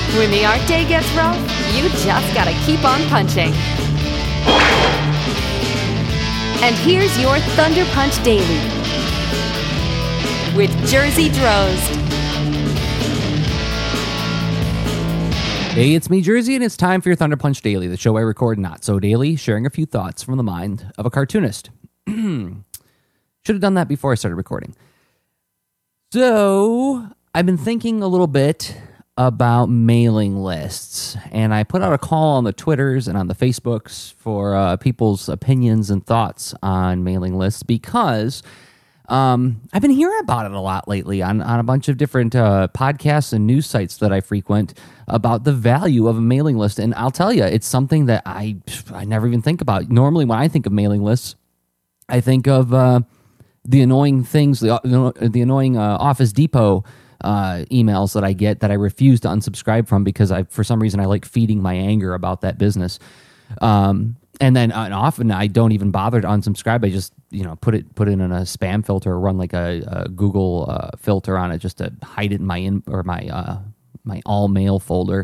When the art day gets rough, you just gotta keep on punching. And here's your Thunder Punch Daily with Jersey Drozd. Hey, it's me, Jersey, and it's time for your Thunder Punch Daily, the show I record not so daily, sharing a few thoughts from the mind of a cartoonist. Should have done that before I started recording. So, I've been thinking a little bit about mailing lists, and I put out a call on the Twitters and on the Facebooks for people's opinions and thoughts on mailing lists because I've been hearing about it a lot lately on a bunch of different podcasts and news sites that I frequent about the value of a mailing list. And I'll tell you, it's something that I never even think about. Normally, when I think of mailing lists, I think of the annoying things, the annoying Office Depot emails that I get that I refuse to unsubscribe from because for some reason I like feeding my anger about that business. And then often I don't even bother to unsubscribe. I just put it in a spam filter or run like a Google filter on it just to hide it in my all mail folder.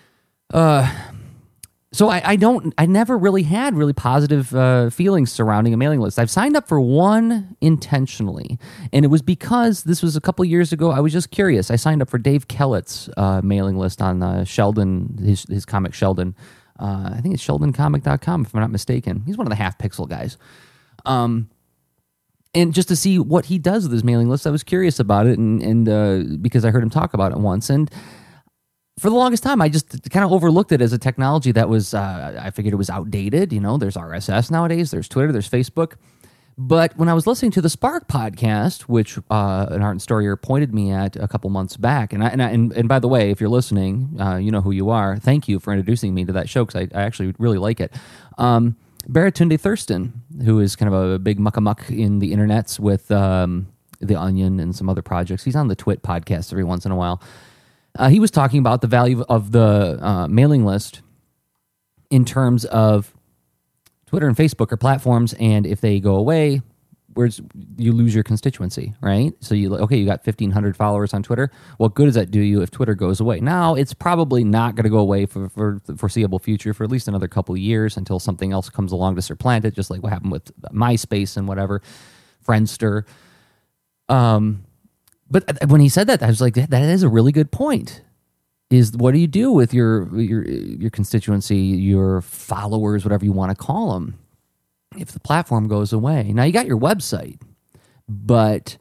So I never really had really positive feelings surrounding a mailing list. I've signed up for one intentionally, and it was because this was a couple years ago. I was just curious. I signed up for Dave Kellett's mailing list on Sheldon, his comic Sheldon. I think it's sheldoncomic.com if I'm not mistaken. He's one of the Half Pixel guys. And just to see what he does with his mailing list, I was curious about it, and because I heard him talk about it once. And for the longest time, I just kind of overlooked it as a technology that was, I figured it was outdated. There's RSS nowadays, there's Twitter, there's Facebook. But when I was listening to the Spark podcast, which an art and storyer pointed me at a couple months back, and by the way, if you're listening, you know who you are. Thank you for introducing me to that show because I actually really like it. Baratunde Thurston, who is kind of a big muck in the internets with The Onion and some other projects. He's on the Twit podcast every once in a while. He was talking about the value of the mailing list in terms of Twitter and Facebook are platforms, and if they go away, you lose your constituency, right? So you got 1,500 followers on Twitter. What good does that do you if Twitter goes away? Now, it's probably not going to go away for the foreseeable future for at least another couple of years until something else comes along to supplant it, just like what happened with MySpace and whatever, Friendster. But when he said that, I was like, that is a really good point. Is what do you do with your constituency, your followers, whatever you want to call them, if the platform goes away? Now, you got your website, but,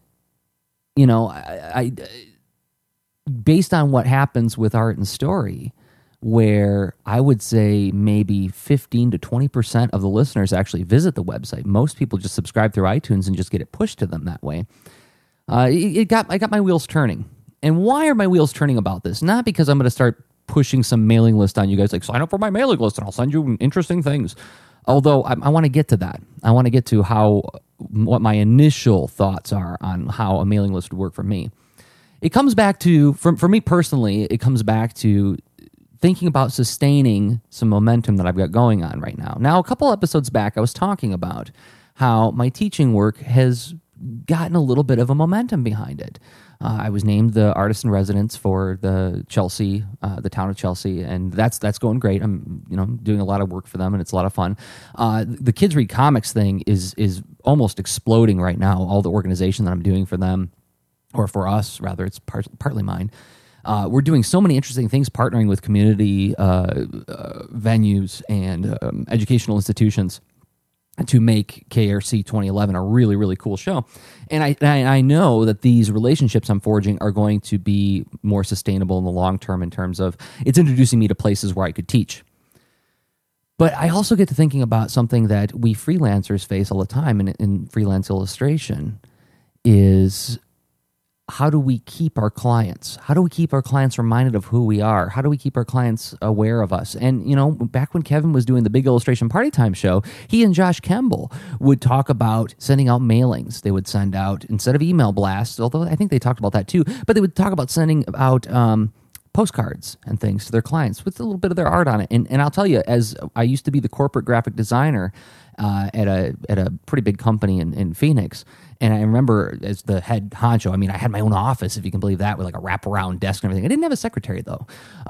I based on what happens with Art and Story, where I would say maybe 15 to 20% of the listeners actually visit the website. Most people just subscribe through iTunes and just get it pushed to them that way. I got my wheels turning. And why are my wheels turning about this? Not because I'm going to start pushing some mailing list on you guys, like sign up for my mailing list and I'll send you interesting things. Although I want to get to that. I want to get to what my initial thoughts are on how a mailing list would work for me. It comes back to, for me personally, it comes back to thinking about sustaining some momentum that I've got going on right now. Now, a couple episodes back, I was talking about how my teaching work has gotten a little bit of a momentum behind it. I was named the artist in residence for the town of Chelsea, and that's going great. I'm doing a lot of work for them, and it's a lot of fun. The Kids Read Comics thing is almost exploding right now. All the organization that I'm doing for them, or for us rather, it's partly mine. We're doing so many interesting things, partnering with community venues and educational institutions to make KRC 2011 a really, really cool show. And I know that these relationships I'm forging are going to be more sustainable in the long term in terms of it's introducing me to places where I could teach. But I also get to thinking about something that we freelancers face all the time in freelance illustration is how do we keep our clients? How do we keep our clients reminded of who we are? How do we keep our clients aware of us? And, back when Kevin was doing the Big Illustration Party Time show, he and Josh Kemble would talk about sending out mailings. They would send out, instead of email blasts, although I think they talked about that too, but they would talk about sending out postcards and things to their clients with a little bit of their art on it. And I'll tell you, as I used to be the corporate graphic designer at a pretty big company in Phoenix, and I remember as the head honcho, I mean, I had my own office, if you can believe that, with like a wraparound desk and everything. I didn't have a secretary though.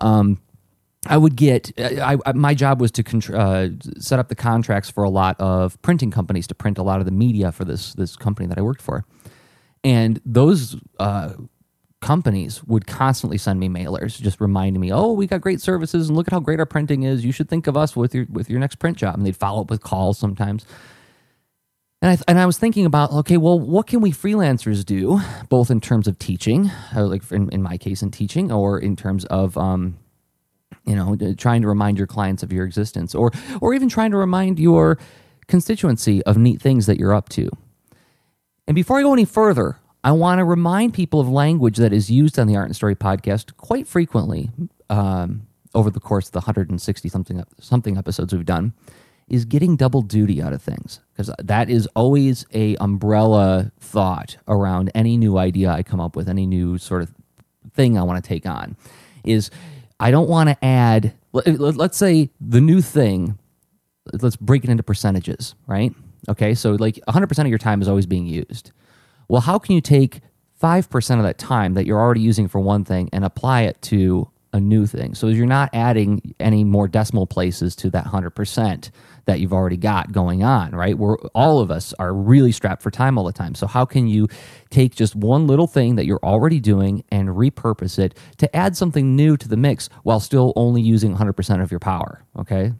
I would get, my job was to set up the contracts for a lot of printing companies to print a lot of the media for this company that I worked for. And those companies would constantly send me mailers just reminding me, oh, we got great services and look at how great our printing is. You should think of us with your next print job. And they'd follow up with calls sometimes. And I was thinking about, okay, well, what can we freelancers do, both in terms of teaching, like in my case in teaching, or in terms of trying to remind your clients of your existence, or even trying to remind your constituency of neat things that you're up to. And before I go any further, I want to remind people of language that is used on the Art and Story podcast quite frequently over the course of the 160 something episodes we've done, is getting double duty out of things, because that is always a umbrella thought around any new idea I come up with, any new sort of thing I want to take on, is I don't want to add, let's say the new thing, let's break it into percentages, right? Okay, so like 100% of your time is always being used. Well, how can you take 5% of that time that you're already using for one thing and apply it to a new thing? So you're not adding any more decimal places to that 100% that you've already got going on, right? All of us are really strapped for time all the time. So how can you take just one little thing that you're already doing and repurpose it to add something new to the mix while still only using 100% of your power, okay?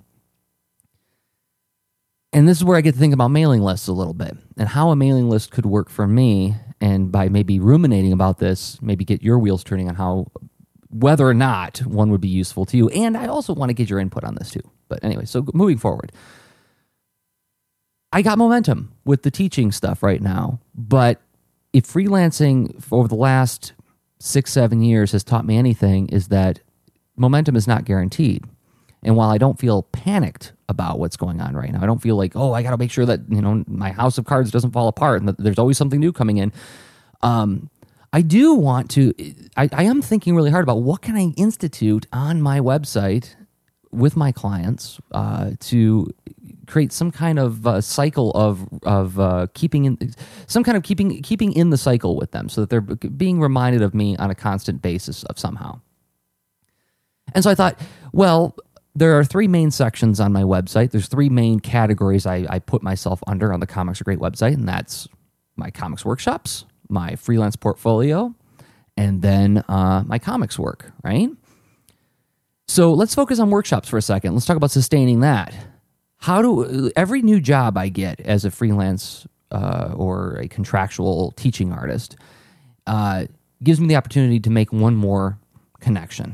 And this is where I get to think about mailing lists a little bit and how a mailing list could work for me. And by maybe ruminating about this, maybe get your wheels turning on whether or not one would be useful to you. And I also want to get your input on this too. But anyway, so moving forward, I got momentum with the teaching stuff right now. But if freelancing over the last 6-7 years has taught me anything, is that momentum is not guaranteed. And while I don't feel panicked about what's going on right now, I don't feel like, oh, I got to make sure that my house of cards doesn't fall apart and that there's always something new coming in. I do want to, I am thinking really hard about what can I institute on my website with my clients to create some kind of cycle of keeping in the cycle with them, so that they're being reminded of me on a constant basis of somehow. And so I thought, well, there are 3 main sections on my website. There's 3 main categories I put myself under on the Comics Are Great website, and that's my comics workshops, my freelance portfolio, and then my comics work, right? So let's focus on workshops for a second. Let's talk about sustaining that. Every new job I get as a freelance or a contractual teaching artist gives me the opportunity to make one more connection.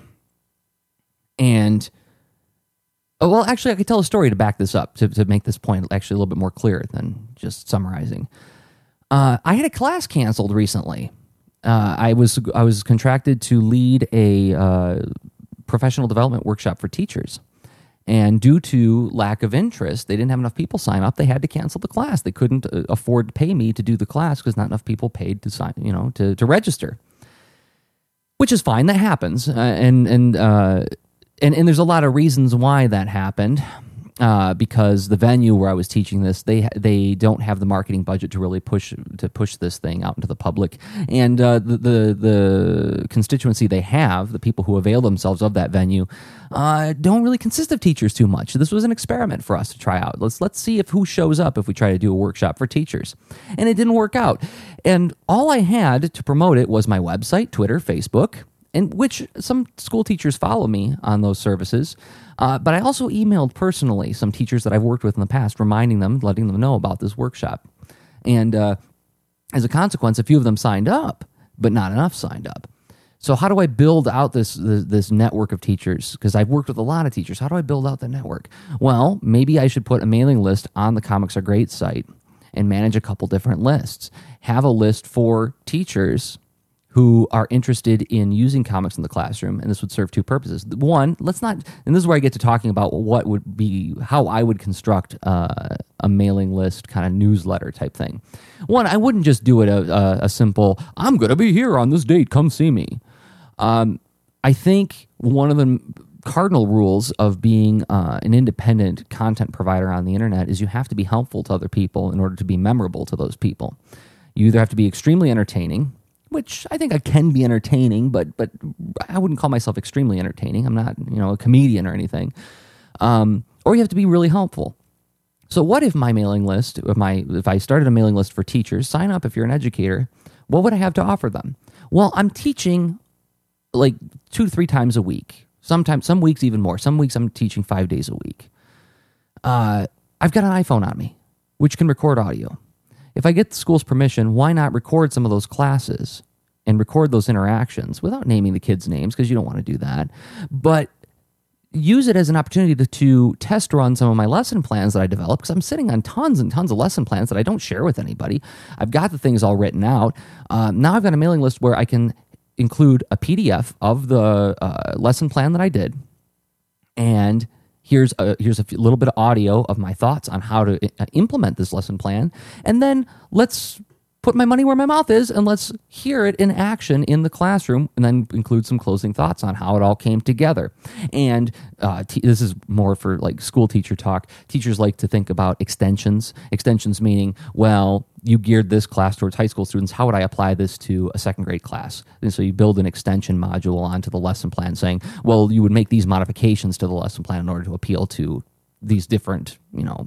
And, well, actually, I could tell a story to back this up, to make this point actually a little bit more clear than just summarizing. I had a class canceled recently. I was contracted to lead a professional development workshop for teachers. And due to lack of interest, they didn't have enough people sign up. They had to cancel the class. They couldn't afford to pay me to do the class because not enough people paid to sign, to register. Which is fine. That happens. And there's a lot of reasons why that happened. Because the venue where I was teaching this, they don't have the marketing budget to really push this thing out into the public, and the constituency they have, the people who avail themselves of that venue, don't really consist of teachers too much. So this was an experiment for us to try out. Let's see who shows up if we try to do a workshop for teachers, and it didn't work out. And all I had to promote it was my website, Twitter, Facebook, and which some school teachers follow me on those services. But I also emailed personally some teachers that I've worked with in the past, reminding them, letting them know about this workshop. And as a consequence, a few of them signed up, but not enough signed up. So how do I build out this network of teachers? Because I've worked with a lot of teachers. How do I build out that network? Well, maybe I should put a mailing list on the Comics Are Great site and manage a couple different lists. Have a list for teachers who are interested in using comics in the classroom, and this would serve 2 purposes. One, and this is where I get to talking about how I would construct a mailing list kind of newsletter type thing. One, I wouldn't just do it a simple, I'm going to be here on this date, come see me. I think one of the cardinal rules of being an independent content provider on the internet is you have to be helpful to other people in order to be memorable to those people. You either have to be extremely entertaining, which I think I can be entertaining, but I wouldn't call myself extremely entertaining. I'm not, a comedian or anything. Or you have to be really helpful. So what if my mailing list, if I started a mailing list for teachers, sign up if you're an educator, what would I have to offer them? Well, I'm teaching like 2 to 3 times a week. Sometimes, some weeks even more. Some weeks I'm teaching 5 days a week. I've got an iPhone on me, which can record audio. If I get the school's permission, why not record some of those classes and record those interactions without naming the kids' names, because you don't want to do that, but use it as an opportunity to test run some of my lesson plans that I developed, because I'm sitting on tons and tons of lesson plans that I don't share with anybody. I've got the things all written out. Now I've got a mailing list where I can include a PDF of the lesson plan that I did, and here's a little bit of audio of my thoughts on how to implement this lesson plan, and then let's put my money where my mouth is and let's hear it in action in the classroom, and then include some closing thoughts on how it all came together. And this is more for like school teacher talk. Teachers like to think about extensions. Extensions meaning, well, you geared this class towards high school students. How would I apply this to a second grade class? And so you build an extension module onto the lesson plan saying, well, you would make these modifications to the lesson plan in order to appeal to these different,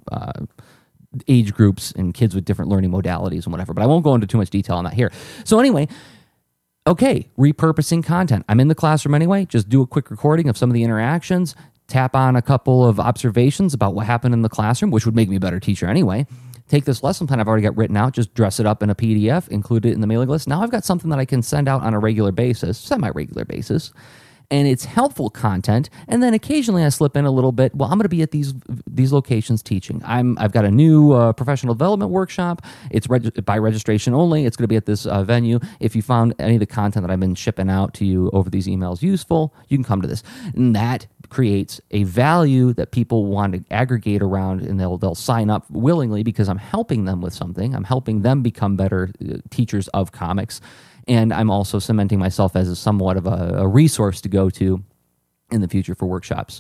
age groups and kids with different learning modalities and whatever. But I won't go into too much detail on that here. So anyway, okay, repurposing content. I'm in the classroom anyway. Just do a quick recording of some of the interactions, tap on a couple of observations about what happened in the classroom, which would make me a better teacher anyway. Take this lesson plan I've already got written out, just dress it up in a PDF, include it in the mailing list. Now I've got something that I can send out on a regular basis, semi-regular basis, and it's helpful content. And then occasionally I slip in a little bit, well, I'm going to be at these locations teaching. I've got a new professional development workshop. It's by registration only. It's going to be at this venue. If you found any of the content that I've been shipping out to you over these emails useful, you can come to this. And that creates a value that people want to aggregate around, and they'll sign up willingly because I'm helping them with something. I'm helping them become better teachers of comics. And I'm also cementing myself as somewhat of a resource to go to in the future for workshops.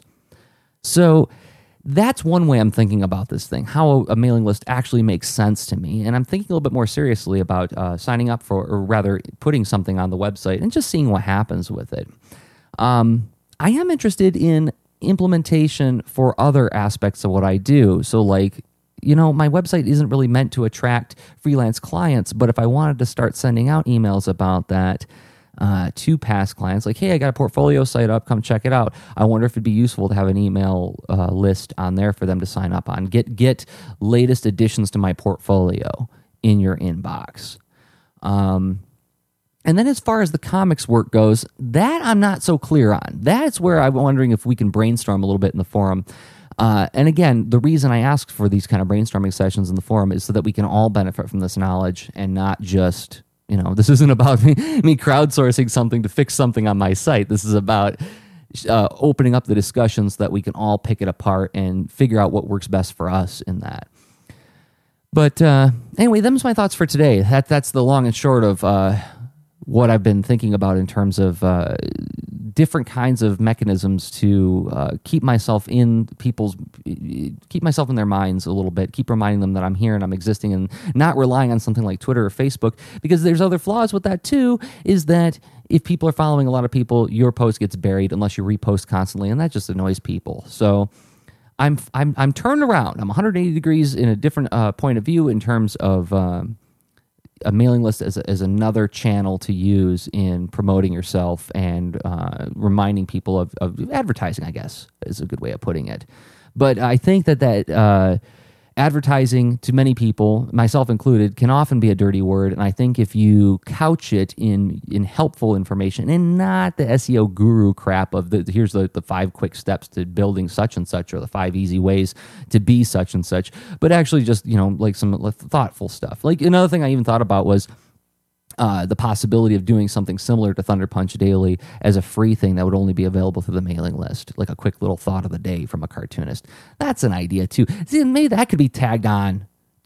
So that's one way I'm thinking about this thing, how a mailing list actually makes sense to me. And I'm thinking a little bit more seriously about signing up for, or rather putting something on the website and just seeing what happens with it. I am interested in implementation for other aspects of what I do. So like, my website isn't really meant to attract freelance clients, but if I wanted to start sending out emails about that to past clients, like, hey, I got a portfolio site up, come check it out. I wonder if it'd be useful to have an email list on there for them to sign up on. Get latest additions to my portfolio in your inbox. And then as far as the comics work goes, that I'm not so clear on. That's where I'm wondering if we can brainstorm a little bit in the forum. And again, the reason I ask for these kind of brainstorming sessions in the forum is so that we can all benefit from this knowledge and not just, this isn't about me crowdsourcing something to fix something on my site. This is about opening up the discussions so that we can all pick it apart and figure out what works best for us in that. But anyway, them's my thoughts for today. That's the long and short of what I've been thinking about in terms of different kinds of mechanisms to keep myself in their minds a little bit, keep reminding them that I'm here and I'm existing, and not relying on something like Twitter or Facebook, because there's other flaws with that too, is that if people are following a lot of people, your post gets buried unless you repost constantly, and that just annoys people. So I'm turned around. I'm 180 degrees in a different point of view in terms of a mailing list as another channel to use in promoting yourself and reminding people of advertising, I guess, is a good way of putting it. But I think that advertising to many people, myself included, can often be a dirty word. And I think if you couch it in helpful information and not the SEO guru crap of here's the 5 quick steps to building such and such, or the 5 easy ways to be such and such, but actually just, like some thoughtful stuff. Like another thing I even thought about was the possibility of doing something similar to Thunder Punch Daily as a free thing that would only be available through the mailing list, like a quick little thought of the day from a cartoonist. That's an idea too. See, maybe that could be tagged on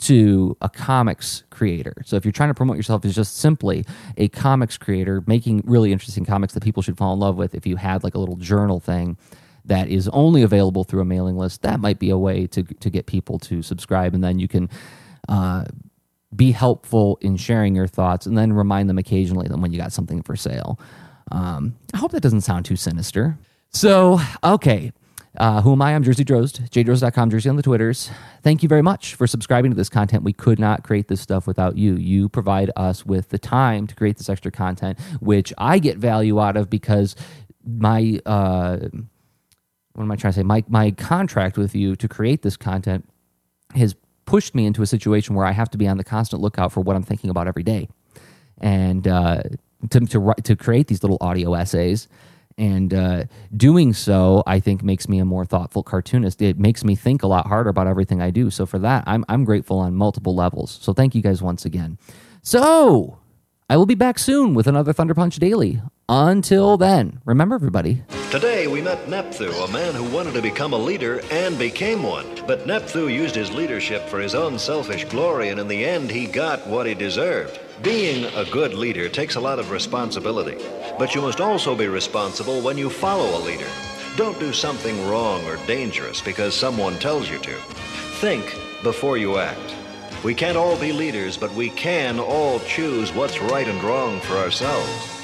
to a comics creator. So if you're trying to promote yourself as just simply a comics creator, making really interesting comics that people should fall in love with, if you had like a little journal thing that is only available through a mailing list, that might be a way to get people to subscribe. And then you can be helpful in sharing your thoughts and then remind them occasionally that when you got something for sale. I hope that doesn't sound too sinister. So, okay. Who am I? I'm Jersey Drozd, jdrozd.com, Jersey on the Twitters. Thank you very much for subscribing to this content. We could not create this stuff without you. You provide us with the time to create this extra content, which I get value out of because my, what am I trying to say? My contract with you to create this content has pushed me into a situation where I have to be on the constant lookout for what I'm thinking about every day. And to create these little audio essays. And doing so, I think, makes me a more thoughtful cartoonist. It makes me think a lot harder about everything I do. So for that, I'm grateful on multiple levels. So thank you guys once again. So I will be back soon with another Thunder Punch Daily. Until then, remember, everybody. Today we met Nepthu, a man who wanted to become a leader and became one. But Nepthu used his leadership for his own selfish glory, and in the end he got what he deserved. Being a good leader takes a lot of responsibility, but you must also be responsible when you follow a leader. Don't do something wrong or dangerous because someone tells you to. Think before you act. We can't all be leaders, but we can all choose what's right and wrong for ourselves.